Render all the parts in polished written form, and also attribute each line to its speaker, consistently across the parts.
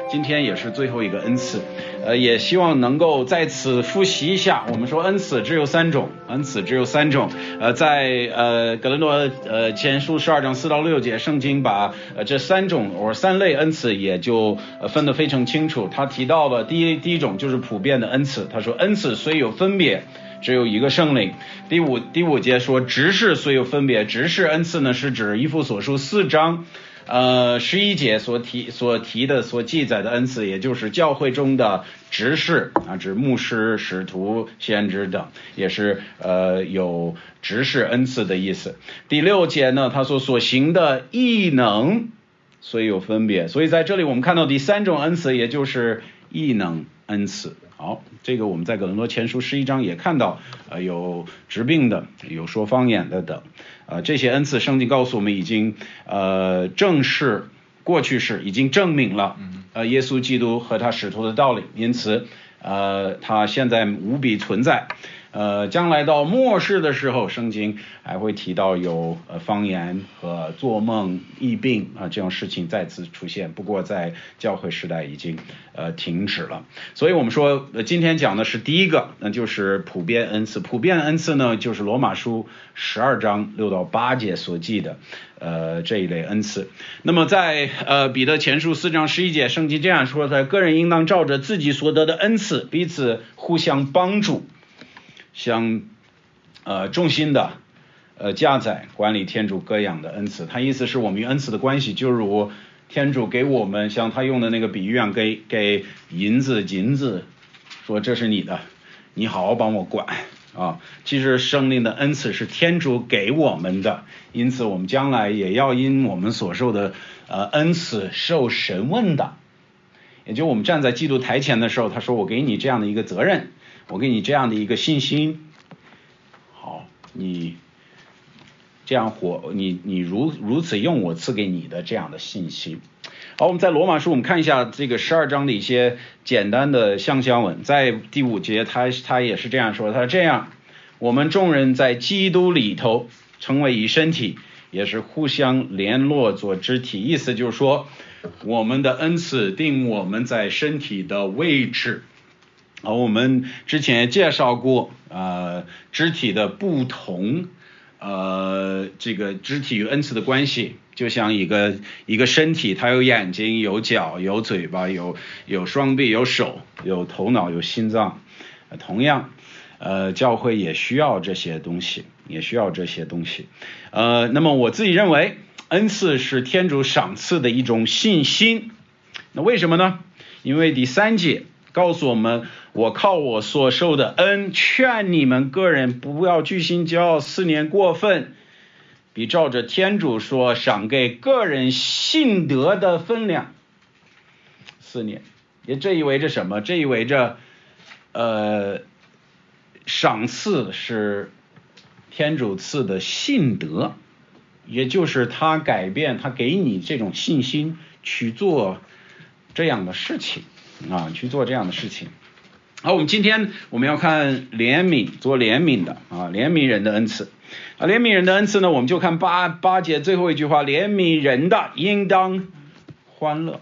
Speaker 1: 今天也是最后一个恩赐，也希望能够在此复习一下。我们说恩赐只有三种，在哥林多前书12章4到6节，圣经把这三类恩赐也就分得非常清楚。他提到了第一种就是普遍的恩赐，他说恩赐虽有分别，只有一个圣灵。第五节说执事虽有分别，执事恩赐呢是指以弗所书4章11节所记载的恩赐，也就是教会中的执事指牧师、使徒、先知等，也是有执事恩赐的意思。第6节呢，他所行的异能虽有分别，所以在这里我们看到第三种恩赐，也就是异能恩赐。好，这个我们在哥林多前书11章也看到，有治病的，有说方言的等，这些恩赐圣经告诉我们已经正式过去式，已经证明了耶稣基督和他使徒的道理，因此他现在无比存在。将来到末世的时候，圣经还会提到有方言和做梦疫病这种事情再次出现，不过在教会时代已经停止了。所以我们说今天讲的是第一个，那就是普遍恩赐。普遍恩赐呢，就是罗马书12章6到8节所记的这一类恩赐。那么在彼得前书4章11节，圣经这样说的：个人应当照着自己所得的恩赐彼此互相帮助，像重心的加载管理天主各样的恩赐。他意思是我们与恩赐的关系就如天主给我们像他用的那个比喻给银子金子，说这是你的，你好好帮我管其实生命的恩赐是天主给我们的，因此我们将来也要因我们所受的恩赐受审问的。也就我们站在基督台前的时候，他说我给你这样的一个责任，我给你这样的一个信心，好，你这样活，你如此用我赐给你的这样的信心。好，我们在罗马书我们看一下这个12章的一些简单的相相文。在第5节他也是这样说，他说这样我们众人在基督里头成为一身体，也是互相联络做肢体。意思就是说我们的恩赐定我们在身体的位置。我们之前也介绍过肢体的不同，这个肢体与恩赐的关系，就像一个身体，它有眼睛有脚有嘴巴有双臂有手有头脑有心脏，同样教会也需要这些东西，那么我自己认为恩赐是天主赏赐的一种信心。那为什么呢？因为第3节告诉我们，我靠我所受的恩劝你们个人不要居心骄傲，4年过分，比照着天主说赏给个人信德的分量。4年，也这意味着什么？这意味着赏赐是天主赐的信德，也就是他改变，他给你这种信心去做这样的事情好，我们今天我们要看怜悯，做怜悯的怜悯人的恩赐怜悯人的恩赐呢，我们就看八节最后一句话，怜悯人的应当欢乐。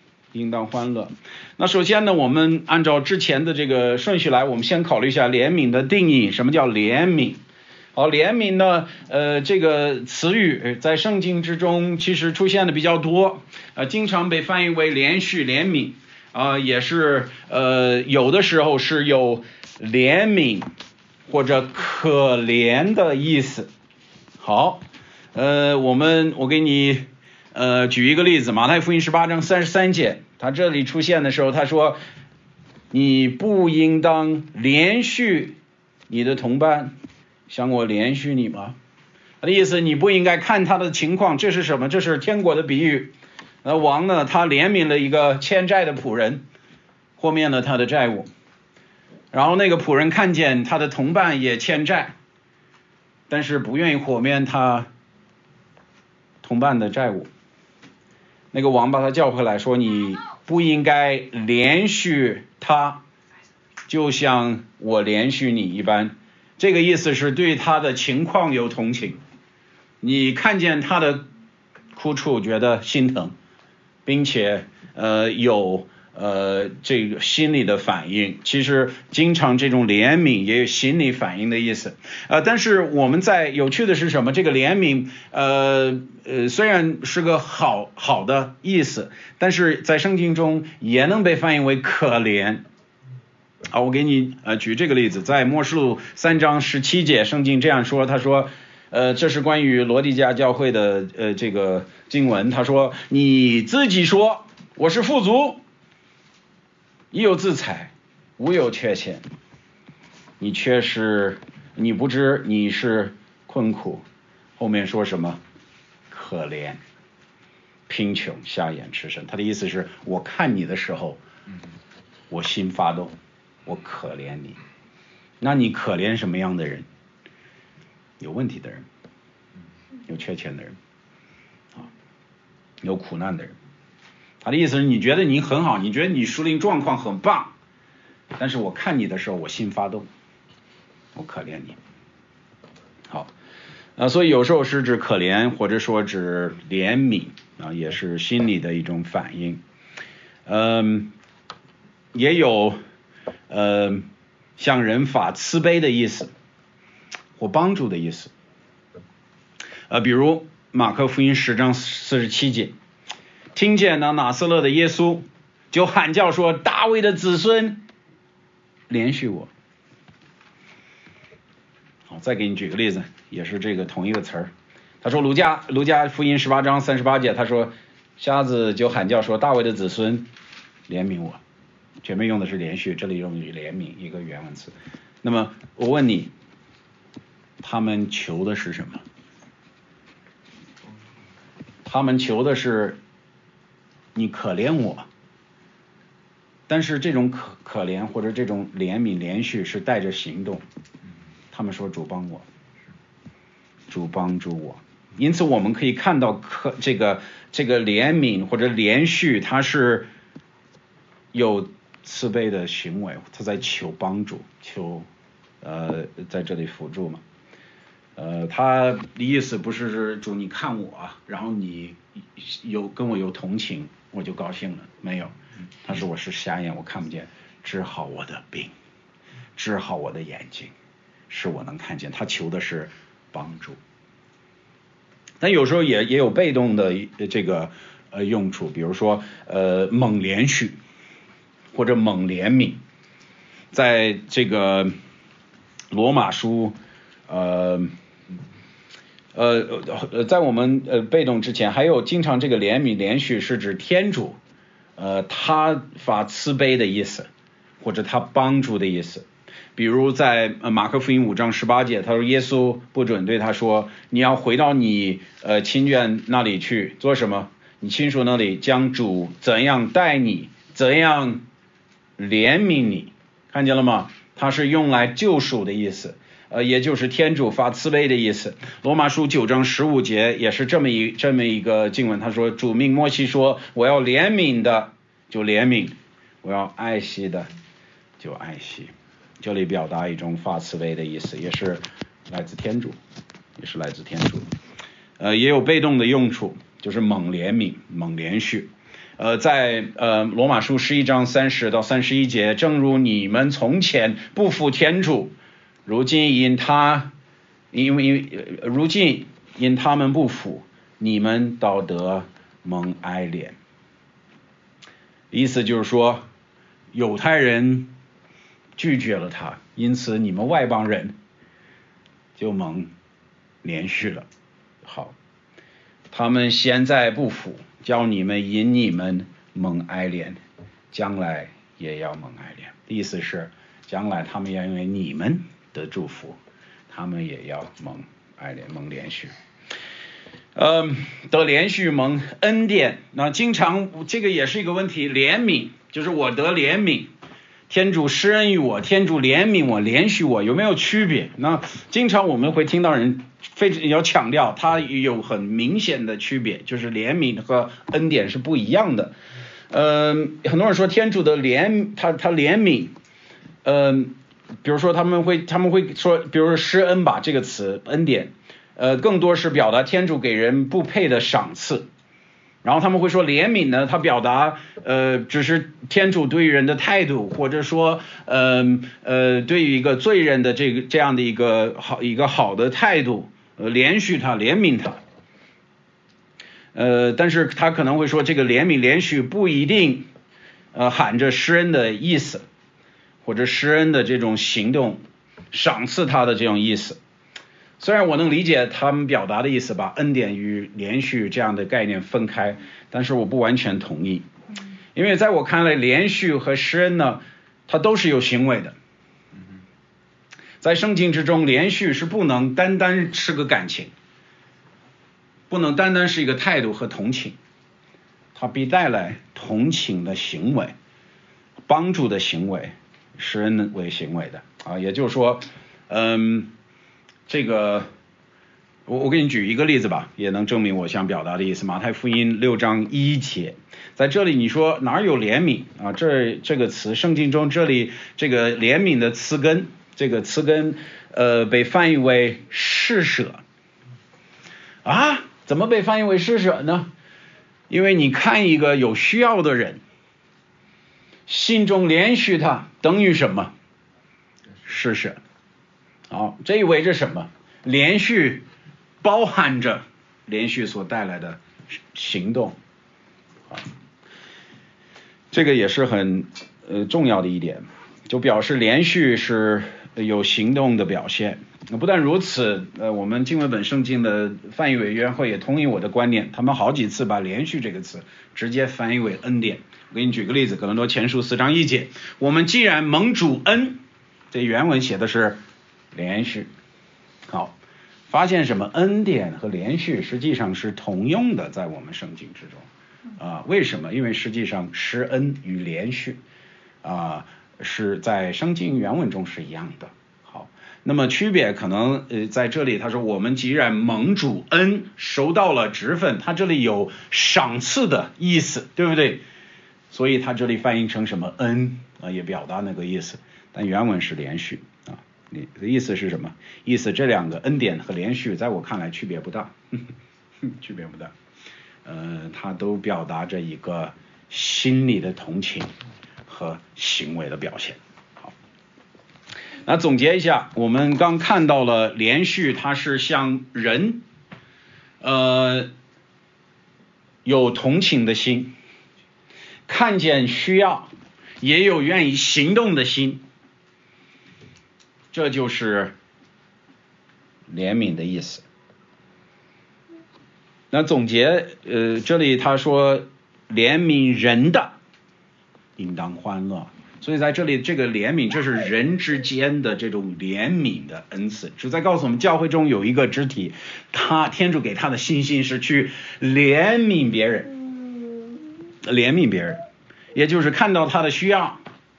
Speaker 1: 那首先呢，我们按照之前的这个顺序来，我们先考虑一下怜悯的定义。什么叫怜悯？好，怜悯呢这个词语在圣经之中其实出现的比较多，经常被翻译为连续怜悯也是有的时候是有怜悯或者可怜的意思。好，我给你举一个例子，马太福音18章33节，他这里出现的时候，他说你不应当连续你的同伴像我连续你吗？他的意思你不应该看他的情况，这是什么？这是天国的比喻。王呢，他怜悯了一个欠债的仆人，豁免了他的债务，然后那个仆人看见他的同伴也欠债，但是不愿意豁免他同伴的债务。那个王把他叫回来说，你不应该连续他，就像我连续你一般。这个意思是对他的情况有同情，你看见他的苦楚觉得心疼， 并且有这个心理的反应。其实经常这种怜悯也有心理反应的意思。但是我们有趣的是什么？这个怜悯虽然是个好的意思，但是在圣经中也能被翻译为可怜。好，我给你举这个例子，在默示录3章17节，圣经这样说，他说这是关于罗底嘉教会的这个经文，他说你自己说我是富足，亦有自裁，无有缺欠，你不知你是困苦，后面说什么？可怜、贫穷、瞎眼、赤身。他的意思是我看你的时候我心发动，我可怜你。那你可怜什么样的人？有问题的人，有缺欠的人，有苦难的人。他的意思是你觉得你很好，你觉得你属灵状况很棒，但是我看你的时候我心发动，我可怜你。好，所以有时候是指可怜，或者说指怜悯也是心理的一种反应。也有向人发慈悲的意思，或帮助的意思。比如马可福音10章47节，听见拿撒勒的耶稣，就喊叫说：大卫的子孙，怜恤我。好，再给你举个例子，也是这个同一个词儿。他说路加福音18章38节，他说瞎子就喊叫说：大卫的子孙，怜悯我。前面用的是连续，这里用于怜悯，一个原文词。那么我问你，他们求的是什么？他们求的是你可怜我，但是这种可怜或者这种怜悯连续是带着行动。他们说主帮我，主帮助我。因此我们可以看到这个怜悯或者连续，它是有慈悲的行为，他在求帮助，求在这里辅助嘛。他的意思不是主你看我，然后你跟我有同情，我就高兴了，没有。他说我是瞎眼，我看不见，治好我的病，治好我的眼睛，使我能看见。他求的是帮助。但有时候也有被动的这个用处，比如说猛连续或者猛怜悯。在这个罗马书在我们被动之前，还有经常这个怜悯连续是指天主他发慈悲的意思，或者他帮助的意思。比如在马可福音5章18节，他说耶稣不准对他说你要回到你亲眷那里去做什么？你亲属那里，将主怎样待你，怎样怜悯你。看见了吗？它是用来救赎的意思，也就是天主发慈悲的意思。罗马书9章15节也是这么一个经文，他说主命摩西说我要怜悯的就怜悯，我要爱惜的就爱惜。这里表达一种发慈悲的意思，也是来自天主，也有被动的用处，就是猛怜悯、猛连续。在罗马书11章30到31节，正如你们从前不服天主，如今因他们不服，你们倒得蒙哀怜。意思就是说犹太人拒绝了他，因此你们外邦人就蒙连续了。好，他们现在不服，叫你们因你们蒙哀怜，将来也要蒙哀怜。意思是将来他们要因为你们的祝福，他们也要蒙哀怜，蒙连续。得连续蒙恩典，那经常这个也是一个问题。怜悯就是我得怜悯，天主施恩于我，天主怜悯我，连续我，有没有区别？那经常我们会听到人非常要强调，它有很明显的区别，就是怜悯和恩典是不一样的。很多人说天主的他怜悯，比如说他们会说，比如说施恩吧这个词，恩典，更多是表达天主给人不配的赏赐， 然后他们会说怜悯呢，它表达只是天主对于人的态度，或者说对于一个罪人的这样的一个好的态度，怜恤他，怜悯他。但是他可能会说这个怜悯怜恤不一定含着施恩的意思，或者施恩的这种行动赏赐他的这种意思。虽然我能理解他们表达的意思，把恩典与连续这样的概念分开，但是我不完全同意。因为在我看来，连续和施恩呢，它都是有行为的。在圣经之中，连续是不能单单是个感情，不能单单是一个态度和同情，它必带来同情的行为，帮助的行为，施恩为行为的啊。也就是说，这个我给你举一个例子吧，也能证明我想表达的意思。马太福音6章1节，在这里你说哪有怜悯啊？这个词，圣经中这里这个怜悯的词根，这个词根被翻译为施舍啊？怎么被翻译为施舍呢？因为你看一个有需要的人，心中怜恤他，等于什么？施舍。好，这意味着什么？连续包含着连续所带来的行动，这个也是很重要的一点，就表示连续是有行动的表现。不但如此，我们经文本圣经的翻译委员会也同意我的观念，他们好几次把连续这个词直接翻译为恩典。我给你举个例子，哥林多前书4章1节，我们既然蒙主恩，这原文写的是连续。好，发现什么？恩典和连续实际上是同用的，在我们圣经之中为什么？因为实际上施恩与连续是在圣经原文中是一样的。好，那么区别可能在这里，他说我们既然蒙主恩，收到了职分，他这里有赏赐的意思，对不对？所以他这里翻译成什么恩也表达那个意思，但原文是连续你的意思是什么？意思这两个恩典和连续在我看来区别不大，区别不大。它都表达着一个心理的同情和行为的表现。好，那总结一下，我们刚看到了连续，它是向人有同情的心，看见需要，也有愿意行动的心。这就是怜悯的意思。那总结这里他说怜悯人的应当欢乐，所以在这里这个怜悯，这是人之间的这种怜悯的恩赐，是在告诉我们教会中有一个肢体，天主给他的信心是去怜悯别人，怜悯别人，也就是看到他的需要，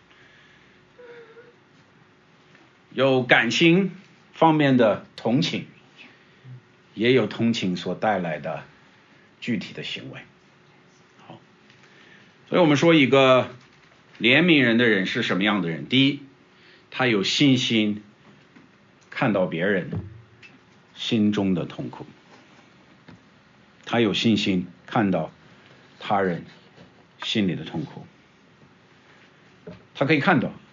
Speaker 1: 有感情方面的同情，也有同情所带来的具体的行为。好，所以我们说一个怜悯人的人是什么样的人？第一，他有信心看到别人心中的痛苦，他有信心看到他人心里的痛苦，他可以看到，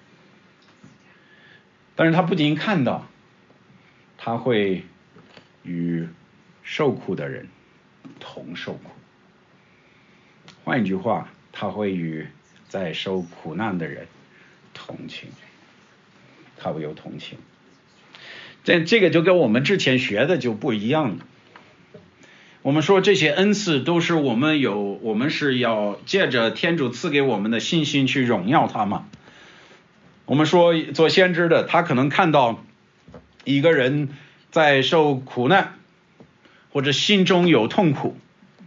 Speaker 1: 但是他不仅看到，他会与受苦的人同受苦。换一句话，他会与在受苦难的人同情，他会有同情。这个就跟我们之前学的就不一样了。我们说这些恩赐都是我们是要借着天主赐给我们的信心去荣耀他嘛。我们说做先知的，他可能看到一个人在受苦难，或者心中有痛苦，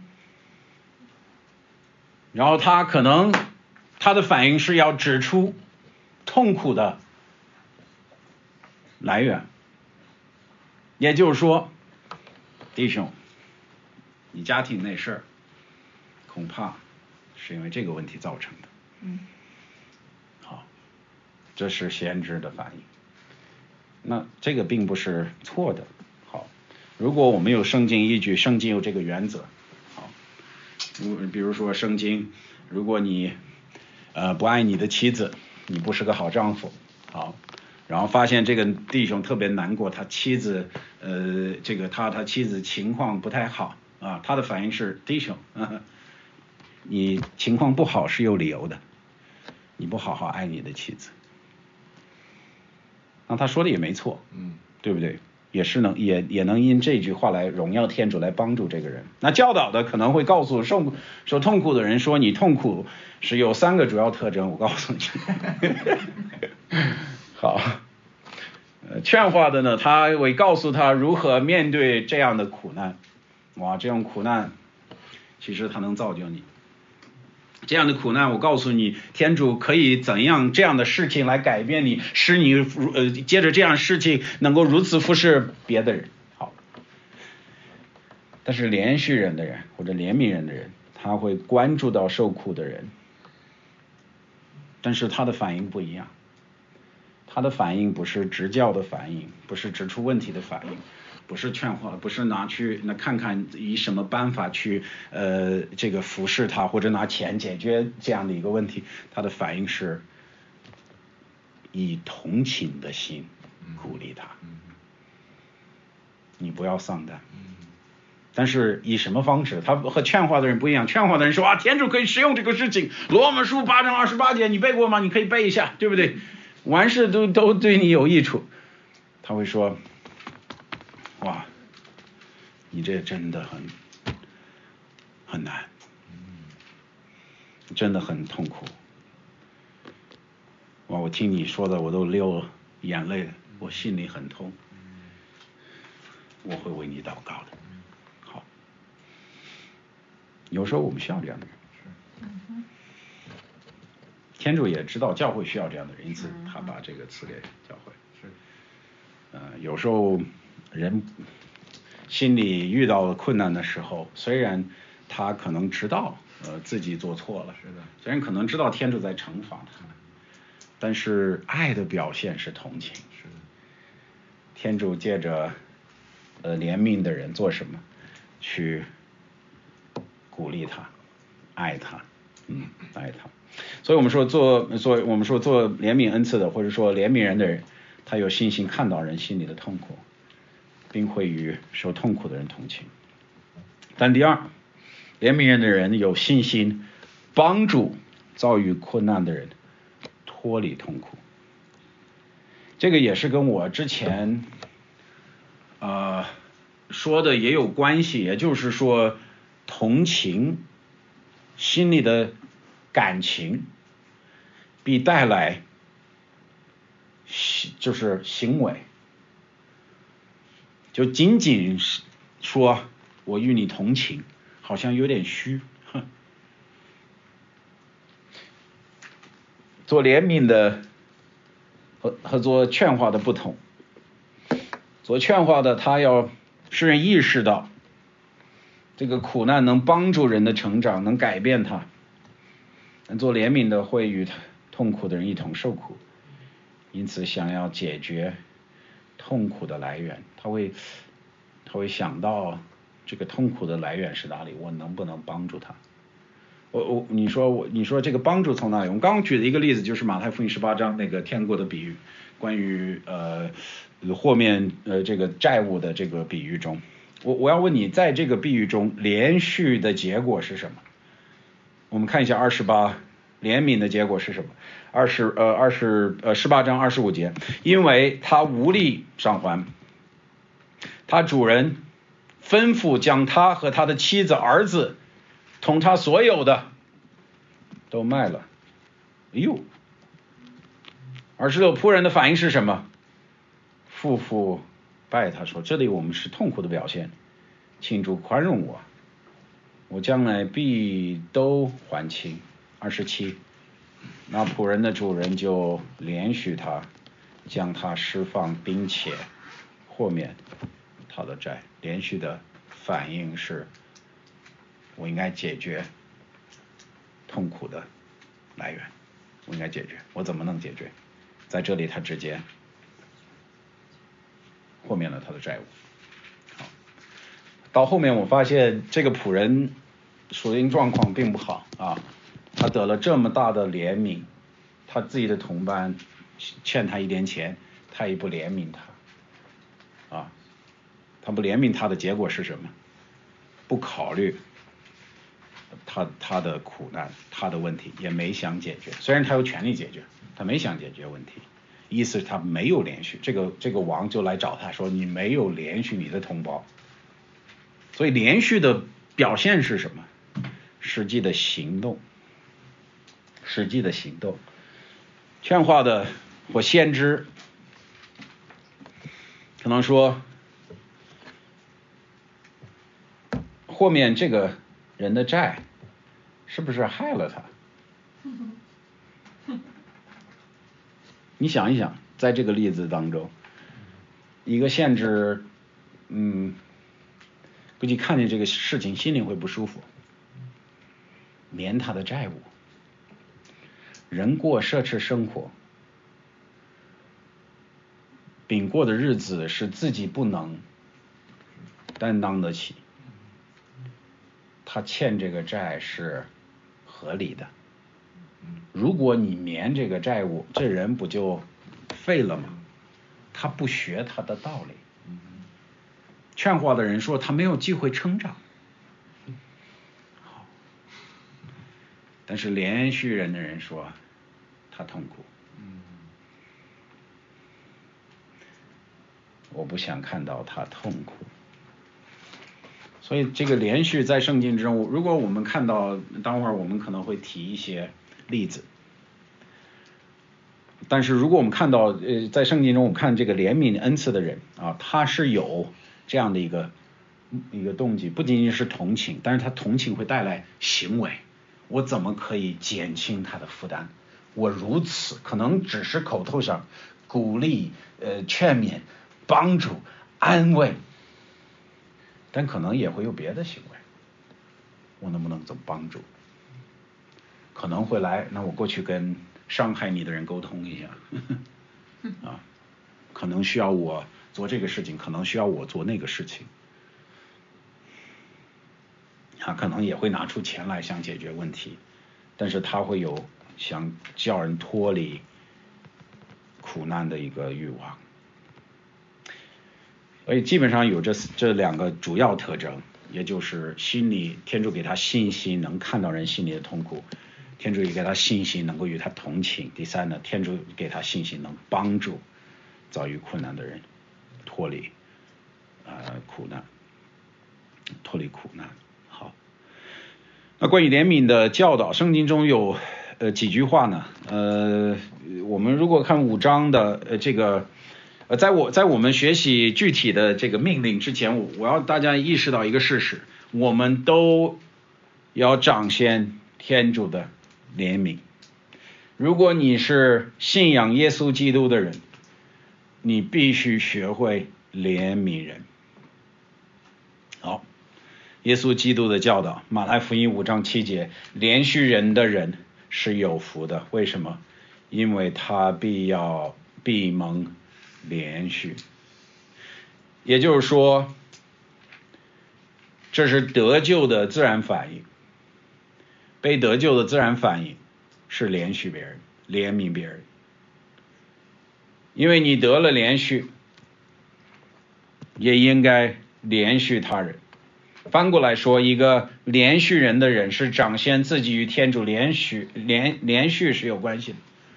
Speaker 1: 然后他可能他的反应是要指出痛苦的来源，也就是说，弟兄，你家庭那事儿恐怕是因为这个问题造成的。好，这是先知的反应。那这个并不是错的。好，如果我们有圣经依据，圣经有这个原则，好， 比如说圣经，如果你不爱你的妻子，你不是个好丈夫。好，然后发现这个弟兄特别难过，他妻子他妻子情况不太好啊，他的反应是弟兄，你情况不好是有理由的，你不好好爱你的妻子。那他说的也没错，对不对？也能因这句话来荣耀天主，来帮助这个人。那教导的可能会告诉受痛苦的人说，你痛苦是有3个主要特征，我告诉你。好，劝化的呢，他会告诉他如何面对这样的苦难。哇，这种苦难其实它能造就你。这样的苦难，我告诉你，天主可以怎样这样的事情来改变你，使你接着这样的事情能够如此服侍别的人。好，但是连续人的人或者怜悯人的人，他会关注到受苦的人，但是他的反应不一样。他的反应不是指教的反应，不是指出问题的反应，不是劝化，不是看看以什么办法去这个服侍他，或者拿钱解决这样的一个问题。他的反应是以同情的心鼓励他，你不要丧胆。但是以什么方式？他和劝化的人不一样。劝化的人说啊，天主可以使用这个事情，罗马书8章28节，你背过吗？你可以背一下，对不对？完事都对你有益处。他会说，哇，你这真的很难，真的很痛苦。哇，我听你说的我都流眼泪了，我心里很痛，我会为你祷告的。好，有时候我们需要这样的人。天主也知道教会需要这样的人，因此他把这个赐给教会。有时候人心里遇到了困难的时候，虽然他可能知道自己做错了，虽然可能知道天主在惩罚他，但是爱的表现是同情。天主借着怜悯的人做什么？去鼓励他，爱他，爱他。所以我们说做怜悯恩赐的，或者说怜悯人的人，他有信心看到人心里的痛苦，并会与受痛苦的人同情。但第二，怜悯人的人有信心帮助遭遇困难的人脱离痛苦。这个也是跟我之前说的也有关系，也就是说同情心里的感情比带来就是行为，就仅仅说我与你同情好像有点虚。做怜悯的和做劝化的不同。做劝化的他要使人意识到这个苦难能帮助人的成长，能改变他。做怜悯的会与痛苦的人一同受苦，因此想要解决痛苦的来源，他会想到这个痛苦的来源是哪里，我能不能帮助他？你说这个帮助从哪里？我们刚刚举的一个例子就是马太福音18章那个天国的比喻，关于豁免这个债务的这个比喻中，我要问你，在这个比喻中连续的结果是什么？我们看一下28，怜悯的结果是什么？18章25节，因为他无力偿还，他主人吩咐将他和他的妻子、儿子同他所有的都卖了。哎呦，26仆人的反应是什么？夫妇拜他说，这里我们是痛苦的表现，请主宽容我，我将来必都还清。27，那仆人的主人就怜恤他，将他释放，并且豁免他的债。连续的反应是，我应该解决痛苦的来源，我应该解决，我怎么能解决？在这里他直接豁免了他的债务。好，到后面我发现这个仆人属灵状况并不好啊，他得了这么大的怜悯，他自己的同伴欠他一点钱，他也不怜悯他啊，他不怜悯他的结果是什么？不考虑他的苦难，他的问题也没想解决，虽然他有权利解决，他没想解决问题，意思是他没有连续，这个王就来找他说你没有连续你的同胞，所以连续的表现是什么？实际的行动，实际的行动，劝化的或先知可能说后面这个人的债是不是害了他？你想一想，在这个例子当中，一个先知估计看见这个事情心里会不舒服，免他的债务，人过奢侈生活，并过的日子是自己不能担当得起，他欠这个债是合理的。如果你免这个债务，这人不就废了吗？他不学他的道理。劝化的人说他没有机会成长，但是连续人的人说他痛苦。我不想看到他痛苦。所以这个连续在圣经中，如果我们看到，等会儿我们可能会提一些例子。但是如果我们看到在圣经中我们看这个怜悯恩赐的人啊，他是有这样的一个动机，不仅仅是同情，但是他同情会带来行为，我怎么可以减轻他的负担？我如此可能只是口头上鼓励、劝勉、帮助、安慰，但可能也会有别的行为，我能不能怎么帮助？可能会来，那我过去跟伤害你的人沟通一下啊，可能需要我做这个事情，可能需要我做那个事情啊，可能也会拿出钱来想解决问题，但是他会有想叫人脱离苦难的一个欲望。所以基本上有这两个主要特征，也就是心里天主给他信心，能看到人心里的痛苦，天主也给他信心能够与他同情。第三呢，天主给他信心能帮助遭遇困难的人脱离苦难，脱离苦难。好，那关于怜悯的教导，圣经中有几句话呢？我们如果看5章的这个在我们学习具体的这个命令之前，我要大家意识到一个事实，我们都要彰显天主的怜悯。如果你是信仰耶稣基督的人，你必须学会怜悯人。好，耶稣基督的教导，马太福音5章7节，怜恤人的人是有福的。为什么？因为他必蒙怜恤。也就是说，这是得救的自然反应。被得救的自然反应是怜恤别人，怜悯别人。因为你得了怜恤，也应该怜恤他人。反过来说，一个怜恤人的人是彰显自己与天主怜恤是有关系的。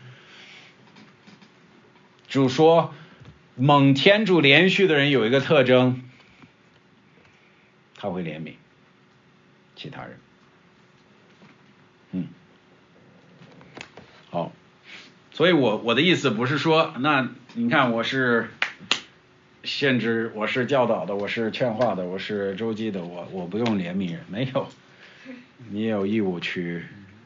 Speaker 1: 主说蒙天主怜恤的人有一个特征，他会怜悯其他人。好，所以我的意思不是说，那你看我是先知，我是教导的，我是劝化的，我是周记的，我不用怜悯人，没有，你也有义务去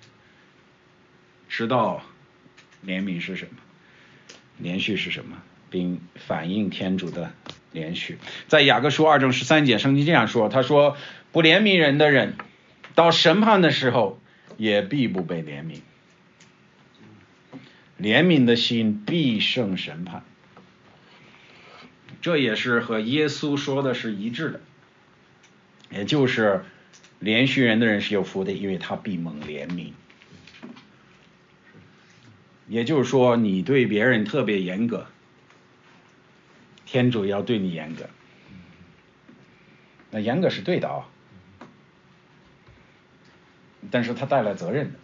Speaker 1: 知道怜悯是什么，连续是什么，并反映天主的连续。在雅各书2章13节，圣经这样说，他说不怜悯人的人，到审判的时候也必不被怜悯。怜悯的心必胜审判，这也是和耶稣说的是一致的，也就是怜恤人的人是有福的，因为他必蒙怜悯。也就是说，你对别人特别严格，天主要对你严格。那严格是对的啊，但是他带来责任的。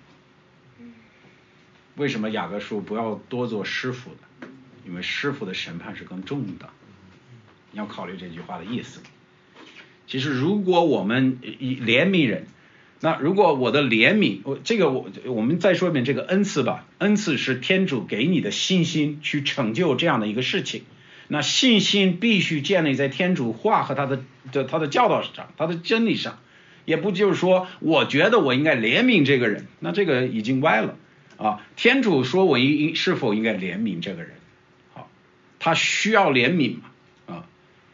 Speaker 1: 为什么雅各书不要多做师傅的？因为师傅的审判是更重的。你要考虑这句话的意思。其实如果我们怜悯人，那如果我的怜悯，我们再说一遍这个恩赐吧。恩赐是天主给你的信心去成就这样的一个事情。那信心必须建立在天主话和他的教导上，他的真理上。也不就是说我觉得我应该怜悯这个人，那这个已经歪了啊。天主说我是否应该怜悯这个人，好，他需要怜悯嘛啊。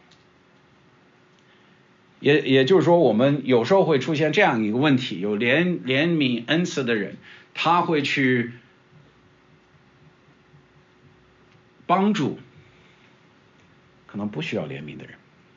Speaker 1: 也就是说，我们有时候会出现这样一个问题，有怜悯恩赐的人，他会去帮助可能不需要怜悯的人。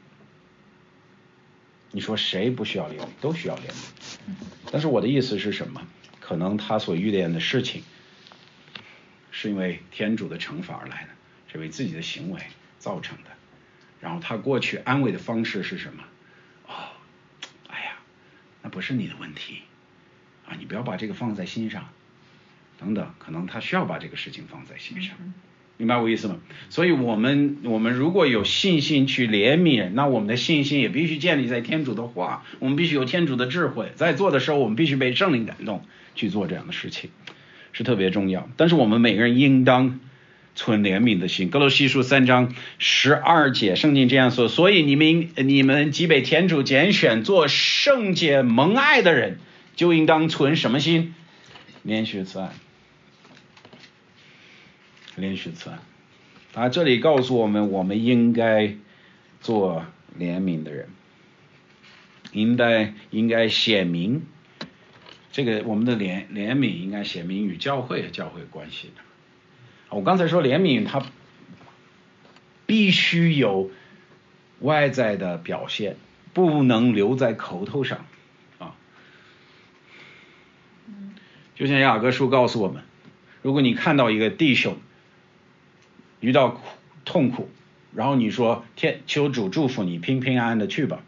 Speaker 1: 你说谁不需要怜悯？都需要怜悯。但是我的意思是什么？可能他所遇见的事情是因为天主的惩罚而来的，是为自己的行为造成的。然后他过去安慰的方式是什么？哎呀，那不是你的问题啊，你不要把这个放在心上，等等，可能他需要把这个事情放在心上。明白我意思吗？所以我们如果有信心去怜悯人，那我们的信心也必须建立在天主的话，我们必须有天主的智慧，在做的时候我们必须被圣灵感动去做这样的事情，是特别重要。但是我们每个人应当存怜悯的心。哥罗西书3章12节，圣经这样说：所以你们既被天主拣选做圣洁蒙爱的人，就应当存什么心？怜恤慈爱。怜恤慈爱。这里告诉我们，我们应该做怜悯的人，应该显明这个我们的怜悯应该显明与教会关系的。我刚才说怜悯它必须有外在的表现，不能留在口头上啊。就像雅各书告诉我们，如果你看到一个弟兄遇到痛苦，然后你说求主祝福你平平安安的去吧，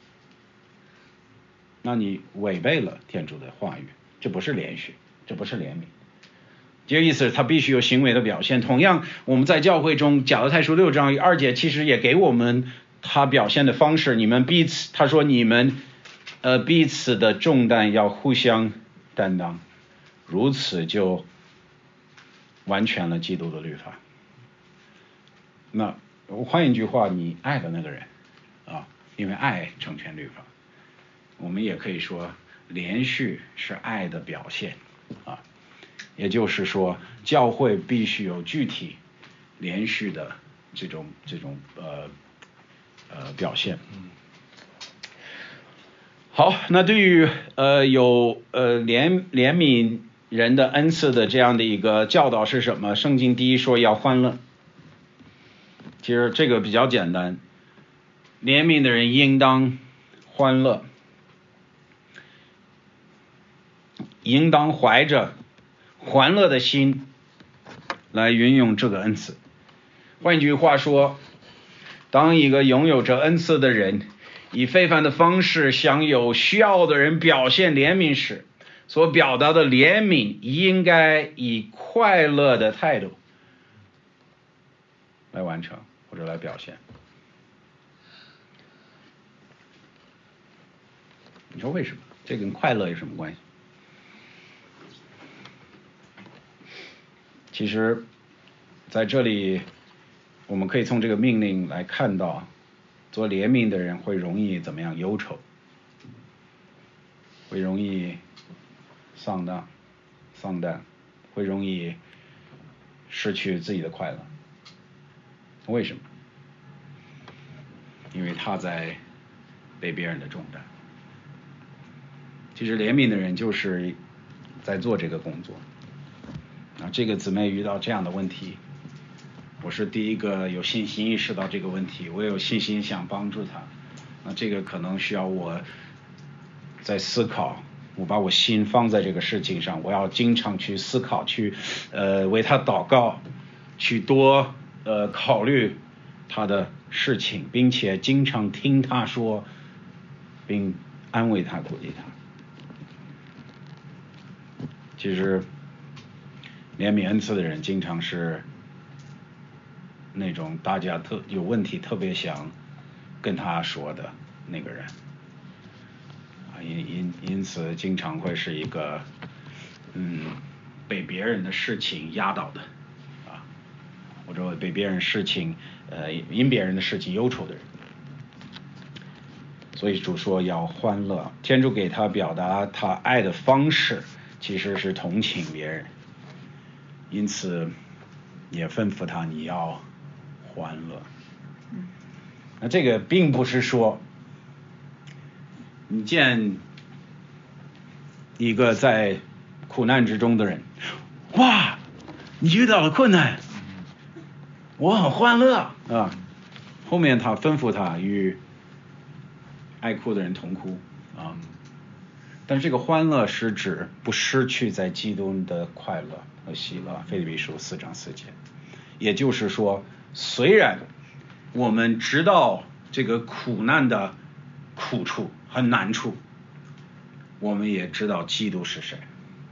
Speaker 1: 那你违背了天主的话语，这不是怜恤，这不是怜悯。这个意思他必须有行为的表现。同样我们在教会中加拉太书6章2节其实也给我们他表现的方式，他说你们彼此的重担要互相担当，如此就完全了基督的律法。那换一句话，你爱的那个人啊，因为爱成全律法。我们也可以说连续是爱的表现啊，也就是说教会必须有具体连续的这种表现。好，那对于有怜悯人的恩赐的这样的一个教导是什么？圣经第一说要欢乐。其实这个比较简单，怜悯的人应当欢乐，应当怀着欢乐的心来运用这个恩赐。换句话说，当一个拥有着恩赐的人以非凡的方式向有需要的人表现怜悯时，所表达的怜悯应该以快乐的态度来完成或者来表现。你说为什么？这跟快乐有什么关系？其实在这里我们可以从这个命令来看到，做怜悯的人会容易怎么样？忧愁，会容易丧诞，会容易失去自己的快乐。为什么？因为他在背别人的重担。其实怜悯的人就是在做这个工作。这个姊妹遇到这样的问题，我是第一个有信心意识到这个问题，我有信心想帮助她。那这个可能需要我在思考，我把我心放在这个事情上，我要经常去思考，去为他祷告，去多考虑他的事情，并且经常听他说，并安慰他，鼓励他。其实怜悯恩赐的人经常是那种大家有问题特别想跟他说的那个人啊，因此经常会是一个被别人的事情压倒的啊，或者被别人事情因别人的事情忧愁的人。所以主说要欢乐，天主给他表达他爱的方式其实是同情别人，因此也吩咐他你要欢乐。那这个并不是说你见一个在苦难之中的人，哇，你遇到了困难，我很欢乐啊。后面他吩咐他与爱哭的人同哭啊。但是这个欢乐是指不失去在基督的快乐和喜乐，腓立比书4章4节。也就是说，虽然我们知道这个苦难的苦处和难处，我们也知道基督是谁，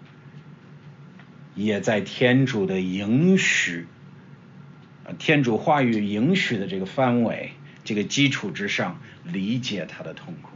Speaker 1: 也在天主的允许，天主话语允许的这个范围、这个基础之上，理解他的痛苦。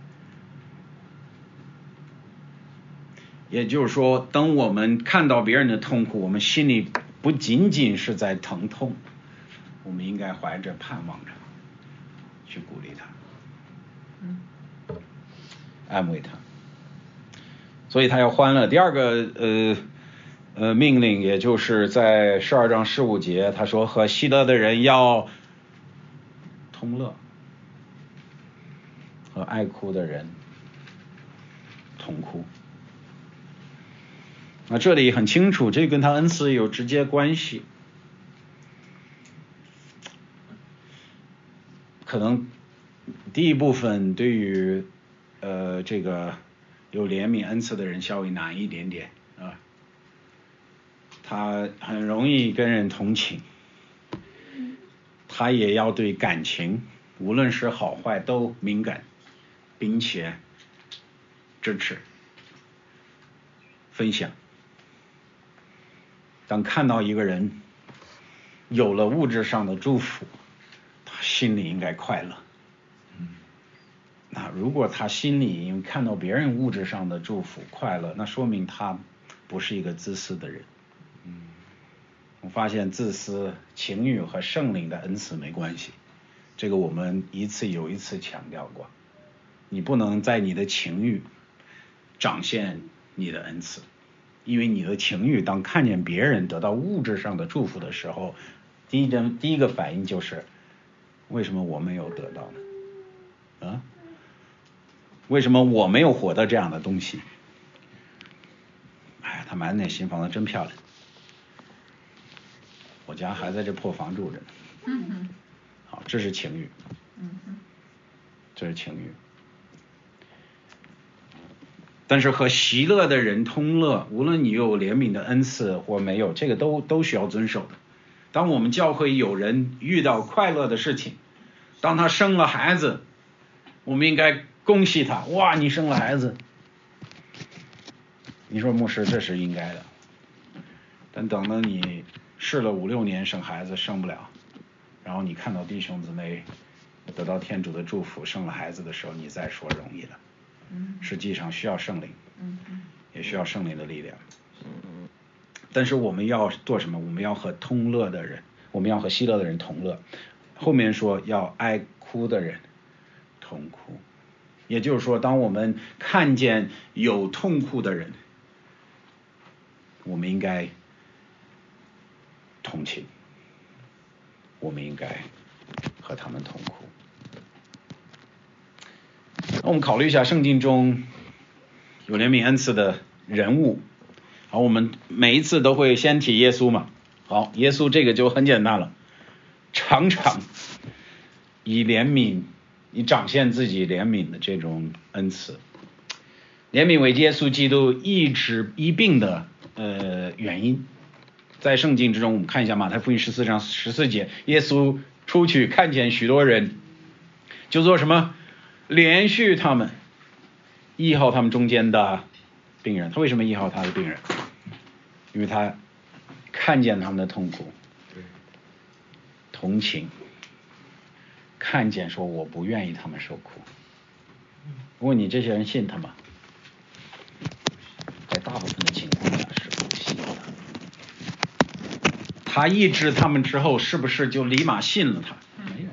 Speaker 1: 也就是说，当我们看到别人的痛苦，我们心里不仅仅是在疼痛，我们应该怀着盼望着去鼓励他，安慰他。所以他要欢乐。第二个命令，也就是在12章15节，他说和喜乐的人要同乐，和爱哭的人同哭。那这里很清楚，这跟他恩赐有直接关系。可能第一部分对于这个有怜悯恩赐的人稍微难一点点啊，他很容易跟人同情，他也要对感情无论是好坏都敏感，并且支持分享。当看到一个人有了物质上的祝福，他心里应该快乐。那如果他心里因为看到别人物质上的祝福快乐，那说明他不是一个自私的人。我发现自私、情欲和圣灵的恩赐没关系，这个我们又一次强调过。你不能在你的情欲展现你的恩赐，因为你的情欲当看见别人得到物质上的祝福的时候，第一个反应就是为什么我没有得到呢？为什么我没有获得这样的东西？哎，他买的那新房子真漂亮，我家还在这破房住着呢。好，这是情欲。这是情欲。但是和喜乐的人同乐，无论你有怜悯的恩赐或没有，这个都需要遵守的。当我们教会有人遇到快乐的事情，当他生了孩子，我们应该恭喜他，哇，你生了孩子。你说牧师，这是应该的。但等到你试了5、6年生孩子生不了，然后你看到弟兄姊妹得到天主的祝福生了孩子的时候，你再说容易了。实际上需要圣灵，也需要圣灵的力量。但是我们要做什么？我们要和同乐的人，我们要和喜乐的人同乐。后面说要爱哭的人同哭，也就是说，当我们看见有痛苦的人，我们应该同情，我们应该和他们同哭。那我们考虑一下圣经中有怜悯恩赐的人物。好，我们每一次都会先提耶稣嘛。好，耶稣这个就很简单了，常常以怜悯，以展现自己怜悯的这种恩赐。 怜悯为耶稣基督医治医病的原因。在圣经之中，我们看一下马太福音14章14节，耶稣出去看见许多人，就做什么？连续他们，医好他们中间的病人。他为什么医好他的病人？因为他看见他们的痛苦，同情，看见说我不愿意他们受苦。问你这些人信他吗？在大部分的情况下是不信的。他医治他们之后，是不是就立马信了他？没有。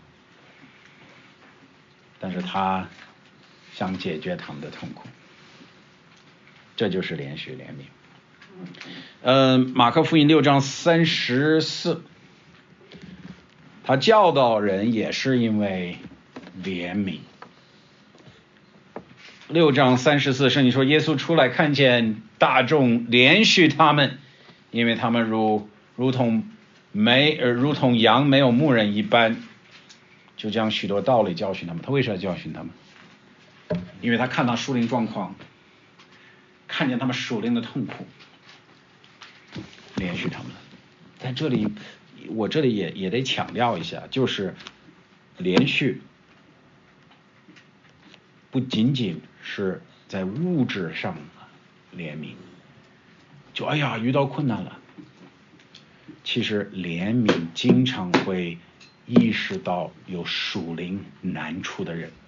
Speaker 1: 但是他想解决他们的痛苦，这就是连续怜悯。马可福音6章34，他教导人也是因为怜悯。6章34，圣经说耶稣出来看见大众，连续他们，因为他们如同羊没有牧人一般，就将许多道理教训他们。他为什么要教训他们？因为他看到属灵状况，看见他们属灵的痛苦，连续他们。在这里，我这里也得强调一下，就是连续不仅仅是在物质上怜悯，就哎呀遇到困难了。其实怜悯经常会意识到有属灵难处的人。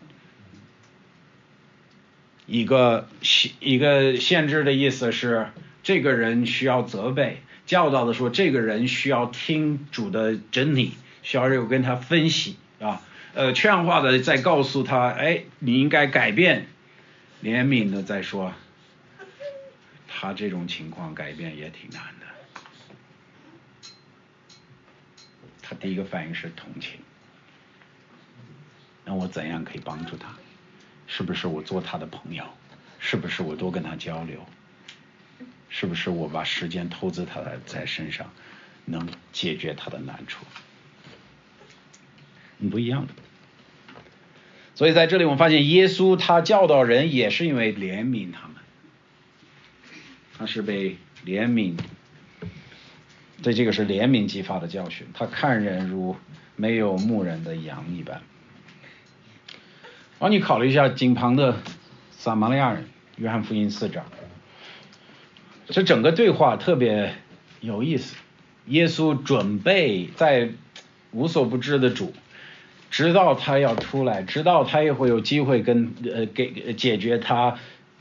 Speaker 1: 一个限制的意思是，这个人需要责备，教导的说这个人需要听主的真理，需要有跟他分析啊，劝化的再告诉他，哎，你应该改变。怜悯的再说，他这种情况改变也挺难的。他第一个反应是同情，那我怎样可以帮助他？是不是我做他的朋友？是不是我多跟他交流？是不是我把时间投资他在身上，能解决他的难处？不一样的。所以在这里我们发现，耶稣他教导人也是因为怜悯他们，他是被怜悯，对，这个是怜悯激发的教训。他看人如没有牧人的羊一般。然后你考虑一下井旁的撒玛利亚人，约翰福音4章，这整个对话特别有意思。耶稣准备在无所不知的主，知道他要出来，知道他也会有机会解决他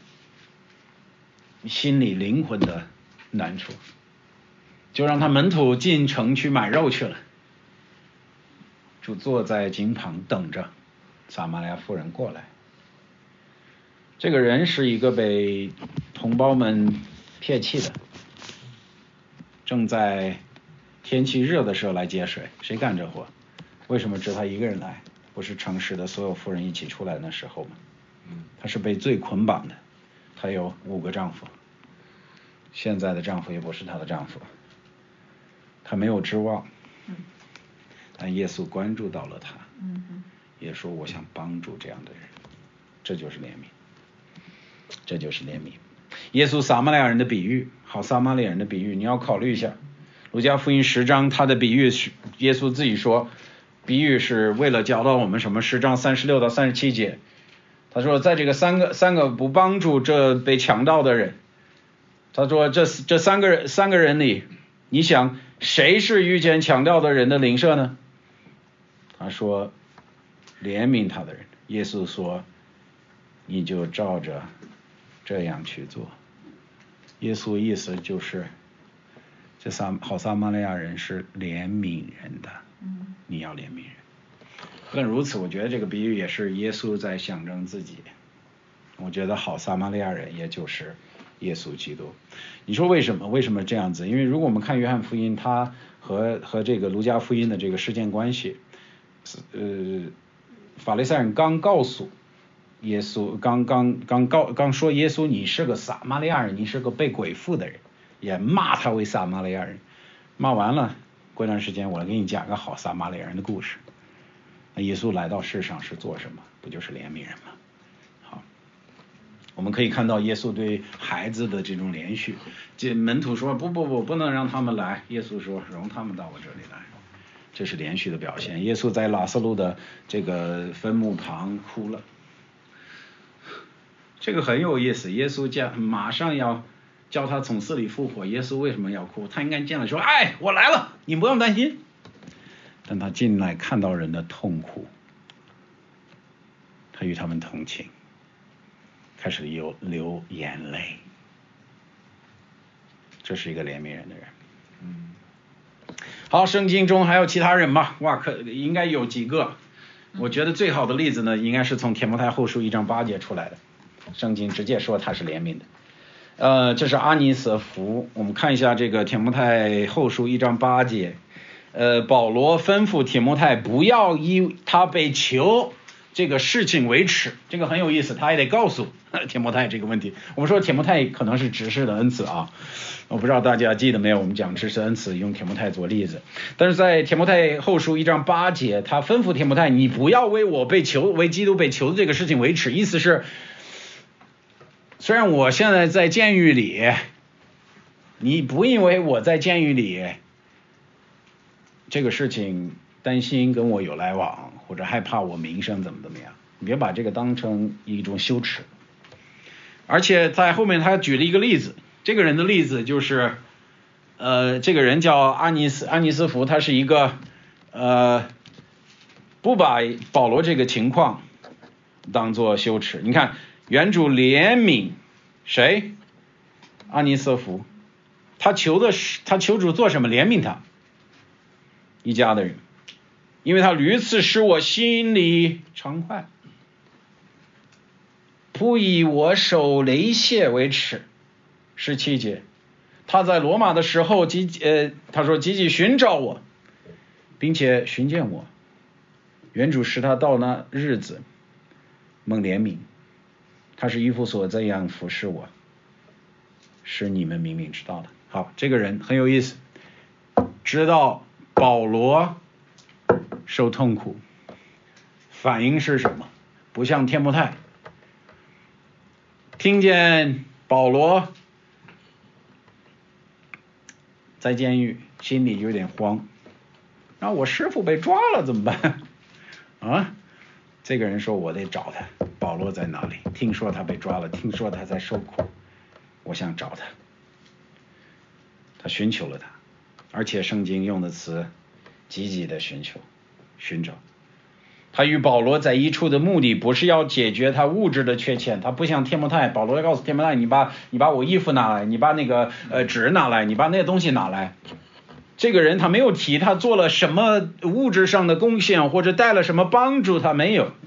Speaker 1: 心理灵魂的难处，就让他门徒进城去买肉去了。主坐在井旁等着撒玛利亚妇人过来。这个人是一个被同胞们撇弃的，正在天气热的时候来接水，谁干这活？为什么只他一个人来？不是城市的所有妇人一起出来的时候吗？他是被罪捆绑的，他有5个丈夫，现在的丈夫也不是他的丈夫，他没有指望，但耶稣关注到了他，也说我想帮助这样的人，这就是怜悯，这就是怜悯。耶稣撒玛利亚人的比喻，好撒玛利亚人的比喻，你要考虑一下。路加福音10章他的比喻是耶稣自己说，比喻是为了教导我们什么？10章36到37节，他说在这个三个不帮助这被强盗的人，他说这三个人里，你想谁是遇见强盗的人的邻舍呢？他说怜悯他的人。耶稣说你就照着这样去做。耶稣意思就是这好撒玛利亚人是怜悯人的，你要怜悯人。不但如此，我觉得这个比喻也是耶稣在象征自己。我觉得好撒玛利亚人也就是耶稣基督。你说为什么？为什么这样子？因为如果我们看约翰福音，它和这个路加福音的这个事件关系，法利赛人刚告诉耶稣，刚说耶稣你是个撒玛利亚人，你是个被鬼附的人，也骂他为撒玛利亚人。骂完了，过段时间我来给你讲个好撒玛利亚人的故事。那耶稣来到世上是做什么？不就是怜悯人吗？好， 我们可以看到耶稣对孩子的这种连续。这门徒说不能让他们来，耶稣说容他们到我这里来，这是连续的表现。耶稣在拉撒路的这个坟墓旁哭了，这个很有意思。耶稣马上要叫他从死里复活，耶稣为什么要哭？他应该进来说，哎，我来了，你不用担心。但他进来看到人的痛苦，他与他们同情，开始流眼泪。这是一个怜悯人的人。好，圣经中还有其他人吗？哇，应该有几个。我觉得最好的例子呢，应该是从提摩太后书1章8节出来的。圣经直接说他是怜悯的。这是阿尼色福。我们看一下这个提摩太后书1章8节。保罗吩咐提摩太不要以他被囚这个事情为耻，这个很有意思，他也得告诉提摩太这个问题。我们说提摩太可能是执事的恩赐啊，我不知道大家记得没有，我们讲执事恩赐用提摩太做例子。但是在提摩太后书1章8节，他吩咐提摩太，你不要为我被囚，为基督被囚的这个事情为耻，意思是虽然我现在在监狱里，你不因为我在监狱里这个事情担心跟我有来往，或者害怕我名声怎么样，你别把这个当成一种羞耻。而且在后面他举了一个例子，这个人的例子就是这个人叫安尼斯福，他是一个不把保罗这个情况当作羞耻。你看原主怜悯谁？安尼斯福，他求主做什么？怜悯他一家的人，因为他屡次使我心里畅快，不以我受雷泄为耻。17节，他在罗马的时候他说积极寻找我，并且寻见我，原主使他到那日子蒙怜悯，他是以弗所这样服侍我，是你们明明知道的。好，这个人很有意思，知道保罗受痛苦，反应是什么？不像提摩太，听见保罗在监狱，心里有点慌，那我师父被抓了怎么办啊？这个人说我得找他，保罗在哪里？听说他被抓了，听说他在受苦，我想找他。他寻求了他，而且圣经用的词积极的寻找。他与保罗在一处的目的不是要解决他物质的缺陷，他不像提摩太，保罗要告诉提摩太，你把我衣服拿来，你把那个纸拿来，你把那些东西拿来。这个人他没有提他做了什么物质上的贡献或者带了什么帮助，他没有。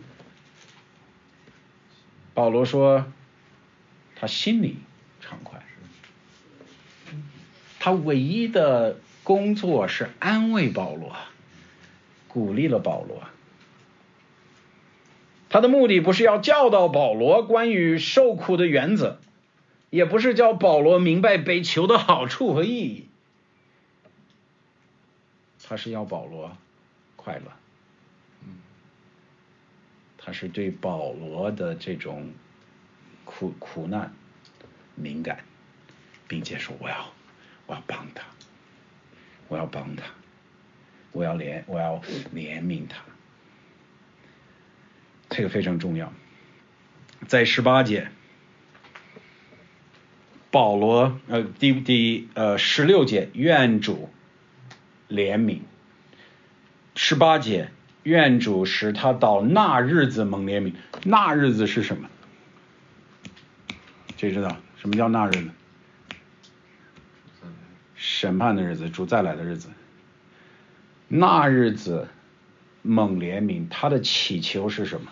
Speaker 1: 保罗说他心里畅快，他唯一的工作是安慰保罗，鼓励了保罗。他的目的不是要教导保罗关于受苦的原则，也不是叫保罗明白被囚的好处和意义，他是要保罗快乐。他是对保罗的这种苦难敏感，并且说我要帮他，我要帮他，我要怜悯他。这个非常重要。在18节，保罗第16节愿主怜悯，18节愿主使他到那日子蒙怜悯。那日子是什么？谁知道什么叫那日子？审判的日子，主再来的日子。那日子蒙怜悯，他的祈求是什么？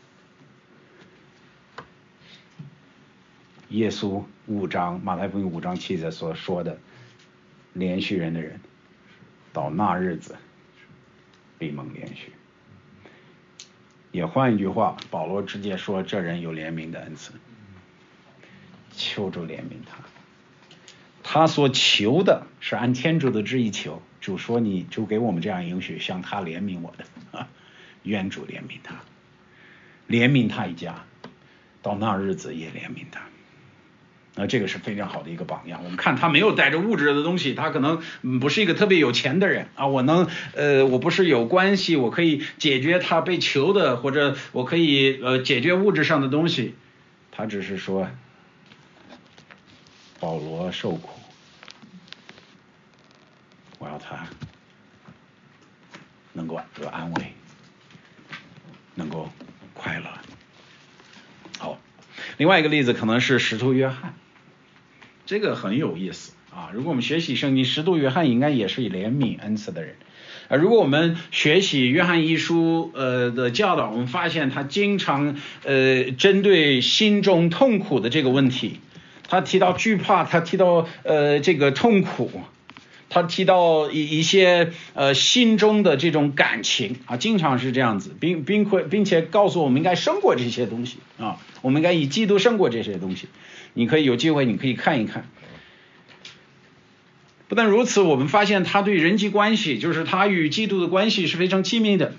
Speaker 1: 耶稣马太福音5章7节所说的连续人的人，到那日子必蒙连续。也换一句话，保罗直接说这人有怜悯的恩赐，求主怜悯他。他所求的是按天主的旨意求，主说你就给我们这样允许，像他怜悯我的，愿主怜悯他，怜悯他一家。 到那日子也怜悯他。这个是非常好的一个榜样。我们看他没有带着物质的东西，他可能不是一个特别有钱的人啊。我不是有关系，我可以解决他被求的，或者我可以解决物质上的东西。他只是说，保罗受苦，我要他能够得安慰，能够快乐。好，另外一个例子可能是使徒约翰。这个很有意思啊！如果我们学习圣经，使徒约翰应该也是以怜悯恩赐的人。如果我们学习约翰一书的教导，我们发现他经常针对心中痛苦的这个问题，他提到惧怕，他提到这个痛苦，他提到一些心中的这种感情啊，经常是这样子，并且告诉我们应该胜过这些东西啊，我们应该以基督胜过这些东西。你可以有机会，你可以看一看。不但如此，我们发现他对人际关系，就是他与基督的关系是非常亲密的。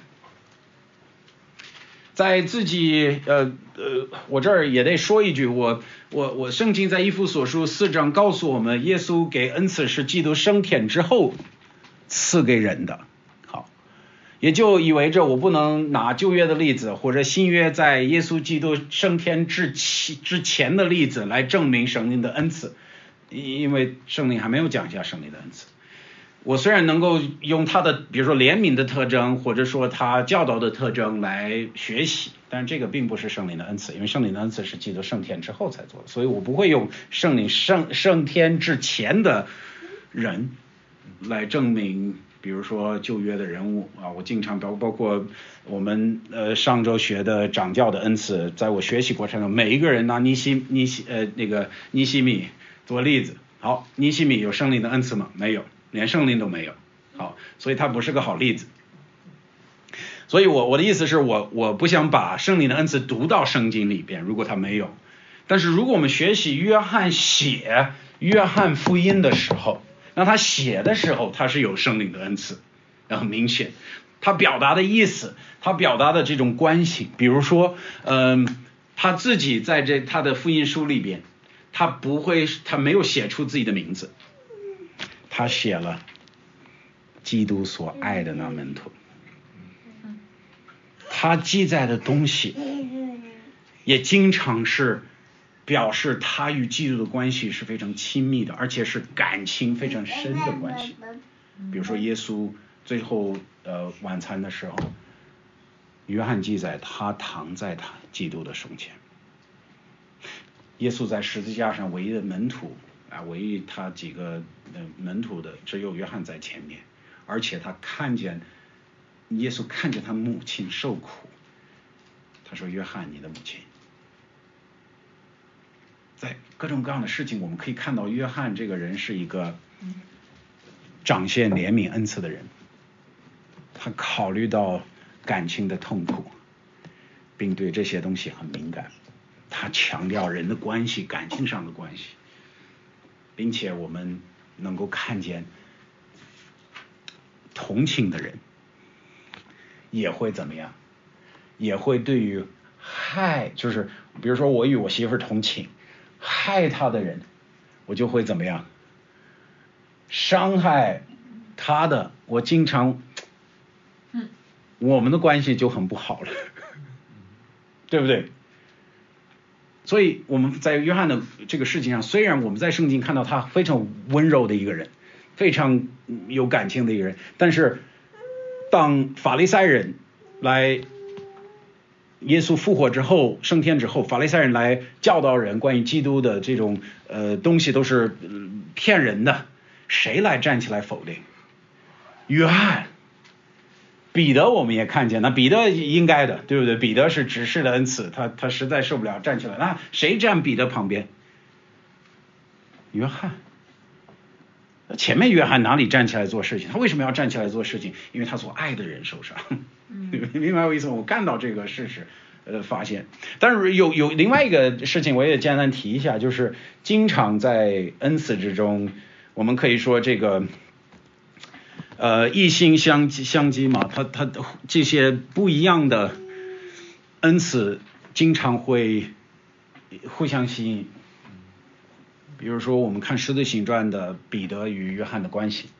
Speaker 1: 在自己我这儿也得说一句，我圣经在以弗所书4章告诉我们，耶稣给恩赐是基督升天之后赐给人的。好，也就意味着我不能拿旧约的例子或者新约在耶稣基督升天之前的例子来证明圣灵的恩赐，因为圣灵还没有讲下圣灵的恩赐。我虽然能够用他的比如说怜悯的特征，或者说他教导的特征来学习，但是这个并不是圣灵的恩赐，因为圣灵的恩赐是基督升天之后才做的，所以我不会用圣灵升天之前的人来证明比如说旧约的人物啊。我经常包括我们上周学的长教的恩赐，在我学习过程中，每一个人拿尼西米做例子。好，尼西米有圣灵的恩赐吗？没有，连圣灵都没有。好，所以他不是个好例子。所以我的意思是我不想把圣灵的恩赐读到圣经里边，如果他没有。但是如果我们学习约翰写约翰福音的时候，那他写的时候他是有圣灵的恩赐，很明显他表达的意思，他表达的这种关系，比如说他自己在他的福音书里边，他没有写出自己的名字，他写了基督所爱的那门徒。他记载的东西也经常是表示他与基督的关系是非常亲密的，而且是感情非常深的关系。比如说耶稣最后晚餐的时候，约翰记载他躺在他基督的胸前。耶稣在十字架上唯一的门徒唯一他几个门徒的只有约翰在前面，而且耶稣看见他母亲受苦，他说约翰，你的母亲。在各种各样的事情我们可以看到约翰这个人是一个彰显怜悯恩赐的人，他考虑到感情的痛苦，并对这些东西很敏感，他强调人的关系，感情上的关系，并且我们能够看见同情的人也会怎么样，也会对于就是比如说我与我媳妇同情，害他的人我就会怎么样，伤害他的我经常我们的关系就很不好了对不对？所以我们在约翰的这个事情上，虽然我们在圣经看到他非常温柔的一个人，非常有感情的一个人，但是当法利赛人来耶稣复活之后升天之后，法利赛人来教导人关于基督的这种东西都是骗人的，谁来站起来否定？约翰。彼得我们也看见，那彼得应该的，对不对？彼得是执事的恩赐，他实在受不了站起来，那谁站彼得旁边？约翰。前面约翰哪里站起来做事情？他为什么要站起来做事情？因为他所爱的人受伤。明白我意思？我看到这个事实发现。但是有另外一个事情我也简单提一下，就是经常在恩赐之中，我们可以说这个异性相激嘛，他这些不一样的恩赐经常会互相吸引。比如说我们看《使徒行传》的彼得与约翰的关系，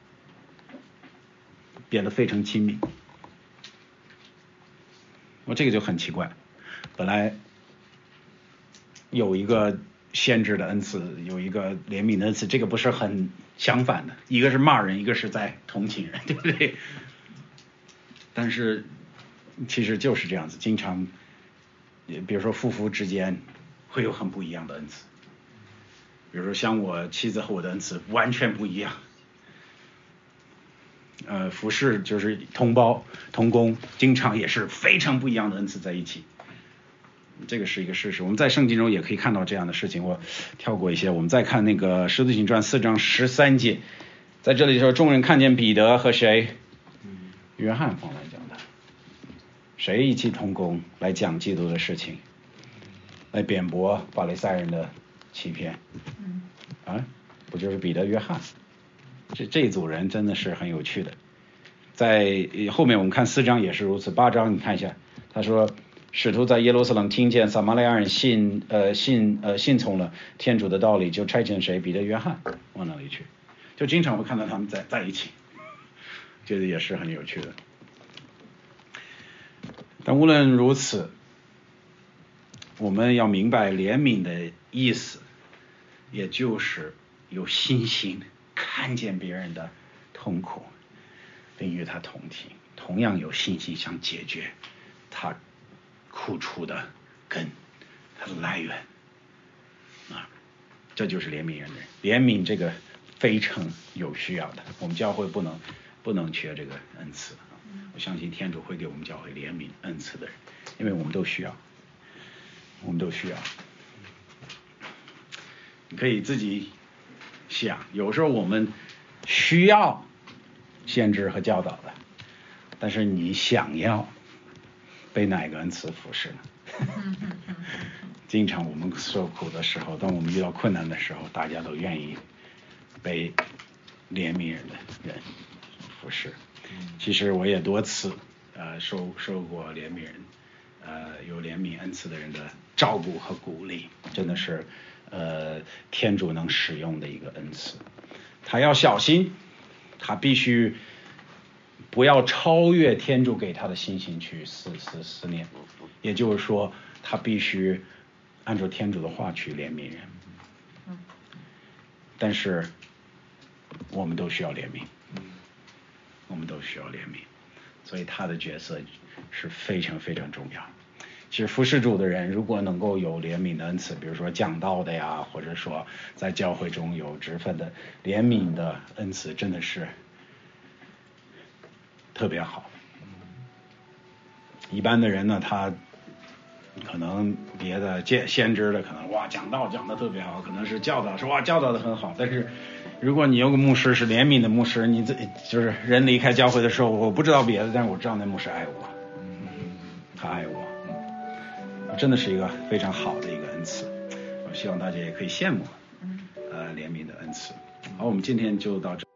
Speaker 1: 变得非常亲密。这个就很奇怪，本来有一个先知的恩赐，有一个怜悯的恩赐，这个不是很相反的，一个是骂人，一个是在同情人，对不对？但是其实就是这样子，经常比如说夫妇之间会有很不一样的恩赐，比如说像我妻子和我的恩赐完全不一样。服侍就是同工，经常也是非常不一样的恩赐在一起，这个是一个事实。我们在圣经中也可以看到这样的事情。我跳过一些，我们再看那个使徒行传4章13节，在这里说众人看见彼得和谁？约翰放来讲的，谁一起同工来讲基督的事情，来辩驳法利赛人的欺骗，不就是彼得约翰？这一组人真的是很有趣的。在后面我们看4章也是如此，8章你看一下，他说使徒在耶路撒冷听见撒玛利亚人信从了天主的道理，就差遣谁？彼得约翰往那里去，就经常会看到他们在一起，觉得也是很有趣的。但无论如此，我们要明白怜悯的意思，也就是有信心看见别人的痛苦，并与他同情，同样有信心想解决他苦楚的根，它的来源这就是怜悯人的人。怜悯这个非常有需要的，我们教会不能缺这个恩赐。我相信天主会给我们教会怜悯恩赐的人，因为我们都需要，你可以自己想，有时候我们需要先知和教导的，但是你想要被哪个恩赐服侍呢？经常我们受苦的时候，当我们遇到困难的时候，大家都愿意被怜悯人的人服侍。其实我也多次受过怜悯人有怜悯恩赐的人的照顾和鼓励，真的是天主能使用的一个恩赐。他要小心，他必须不要超越天主给他的信心去思念，也就是说他必须按照天主的话去怜悯人。但是我们都需要怜悯，所以他的角色是非常非常重要。其实服侍主的人如果能够有怜悯的恩赐，比如说讲道的呀，或者说在教会中有职分的，怜悯的恩赐真的是特别好。一般的人呢，他可能别的先知的可能讲道讲得特别好，可能是教导的很好，但是如果你有个牧师是怜悯的牧师，你就是人离开教会的时候，我不知道别的，但是我知道那牧师爱我，他爱我，真的是一个非常好的一个恩赐。我希望大家也可以羡慕怜悯的恩赐。好，我们今天就到这。